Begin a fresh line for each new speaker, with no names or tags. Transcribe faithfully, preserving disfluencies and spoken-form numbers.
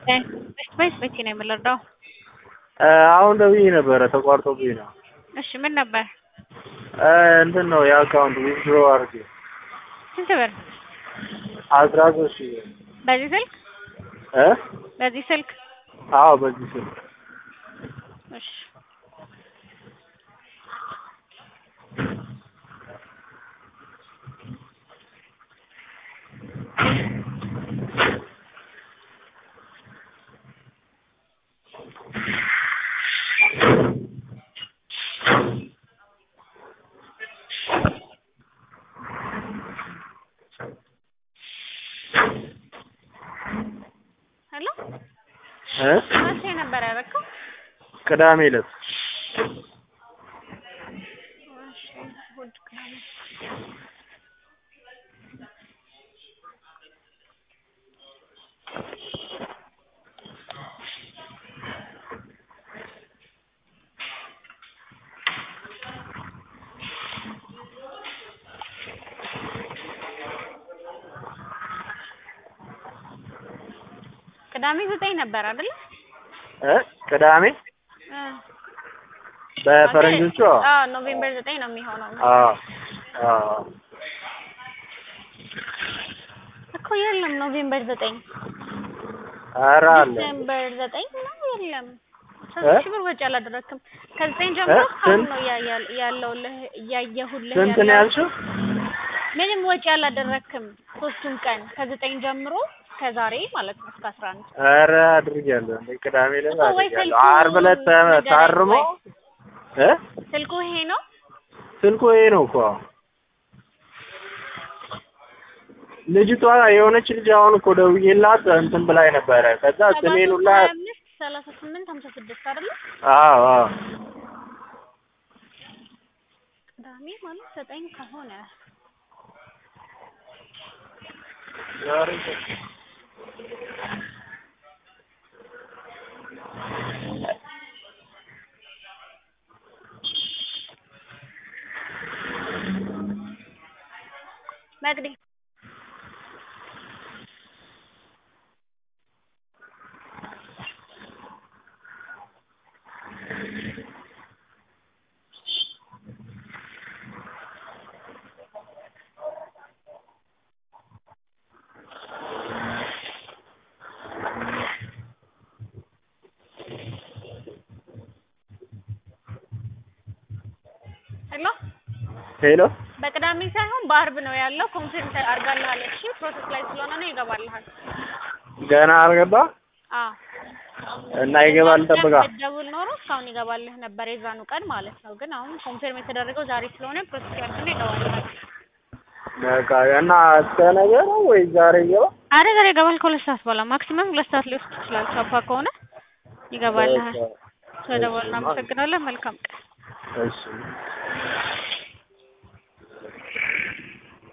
በስት በስት መቼ ነው የምንረዳው?
አሁን ደውዬ ነበረ ተቋርጦብኝ ነው።
እሺ ምን ነበር?
እንትን ነው የአካውንት ዊዝድሮ አድርጌ
ስንት ብር?
አስራ ሦስት ሺህ ብር።
በዚህ ስልክ?
እ
በዚህ ስልክ?
አዎ በዚህ ስልክ።
እሺ ሄሎ
እ
መቼ ነበር ያደረከው?
ቅዳሜ ዕለት።
እሺ እሑድ ቅዳሜ ቅዳሜ ዘጠኝ ነበር አይደል?
እ ቅዳሜ
እ
በፈረንጆቹ
አዎ ኖቬምበር ዘጠኝ ነው የሚሆነው።
አዎ አዎ
እኮ የለም ኖቬምበር ዘጠኝ
ኧረ አለ
ዲሴምበር ዘጠኝ ነው የለም። ሦስት ሺህ ብር ወጪ አላደረክም። ከዘጠኝ ጀምሮ
እ
እስካሁን
ስንት?
ነው እያ- ያለውልህ እያየሁልህ
ስንት ነው
ያለው።
ያልሽው?
ምንም ወጪ አላደረክም ሦስቱን ቀን ከዘጠኝ ጀምሮ እስከ ዛሬ ማለት ነው እስከ አስራ አንድ።
ኧረ አድርጌያለሁ እንደ ቅዳሜ ዕለት
እኮ ወይ
አድርጌያለሁ።
ስልኩ
ዓርብ ዕለት ተ-
ንገረኝ
ታርሞ
ወይ።
እ
ስልኩ ይሄ ነው?
ስልኩ ይሄ ነው እኮ። ልጅቷ የሆነች ልጅ አሁን እኮ ደውዬላት እንትን ብላኝ ነበረ። ከዛ ስሜን ሁላ
ሰባ ሦስት ሀያ አምስት ሰላሳ ስምንት ሀምሳ ስድስት አይደለ?
አዎ አዎ
ቅዳሜ ማለት ዘጠኝ ከሆነ
ዛሬ
መቅዲ ሄሎ
ሄሎ
በቅዳሜ ሳይሆን በዓርብ ነው ያለው። ኮንፊርም አድርጋለች። እሺ ፕሮሰስ ላይ ስለሆነ ነው ይገባልሃል።
ገና አልገባም
አዎ
እና ይገባል ጠብቃ።
ደውል ኖሮ እስካሁን ይገባልህ ነበር የዛኑ ቀን ማለት ነው። ግን አሁን ኮንፊርም የተደረገው ዛሬ ስለሆነ ፕሮሰስ ያልኩና ይገባልሃል።
በቃ እና እስከ ነገ ነው ወይ ዛሬ ይገባል?
አረ ዛሬ ይገባል። ከሁለት ሰዓት በኋላ ማክሲመም ሁለት ሰዓት ሊወስድ ይችላል። ቻፓ ከሆነ ይገባልሃል። ስለደወልን እናመሰግናለን። መልካም ቀን።
እሺ